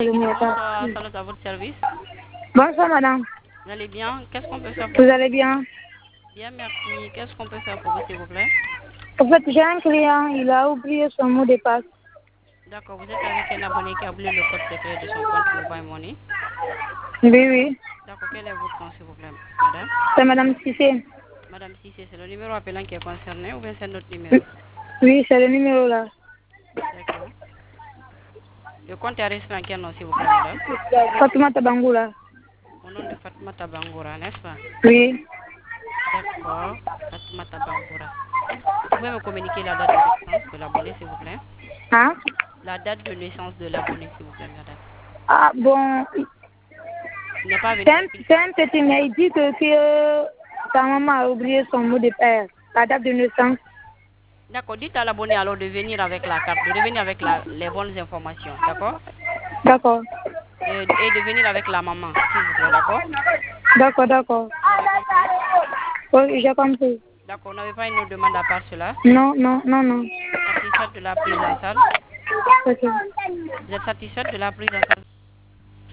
Bonsoir, salut à votre service. Bonsoir, madame. Vous allez bien? Qu'est-ce qu'on peut faire pour Vous vous? allez bien? Bien, merci. Qu'est-ce qu'on peut faire pour vous, s'il vous plaît? En fait, j'ai un client, il a oublié son mot de passe. D'accord, vous êtes avec un abonné qui a oublié le code secret de son compte Mobile Money. Oui, oui. D'accord, quel est votre nom, s'il vous plaît, madame? C'est madame Cissé. Madame Cissé, c'est le numéro appelant qui est concerné ou bien c'est notre Oui, numéro? oui, c'est le numéro là. D'accord. Le compte est enregistré en quel nom, s'il vous plaît, madame? Fatoumata Bangoula. Au nom de Fatoumata Bangoura, n'est-ce pas? Oui. D'accord, Fatoumata Bangoura. Vous pouvez me communiquer la date de naissance de l'abonné, s'il vous plaît? Hein? La date de naissance de l'abonné, s'il vous plaît, madame. Ah, bon. Il n'est pas C'est venu un, depuis. c'est un petit, mais il dit que sa maman a oublié son mot de passe. La date de naissance. D'accord, dites à l'abonné alors de venir avec la carte, de revenir avec les bonnes informations, d'accord? D'accord. Et de venir avec la maman, s'il vous plaît, d'accord? D'accord, d'accord. Vous avez compris? Oui, j'ai compris. D'accord, vous n'avez pas une autre demande à part cela? Non, non, non, non. Satisfaite de la prise en charge? Ok. Vous êtes satisfaite de la prise en charge?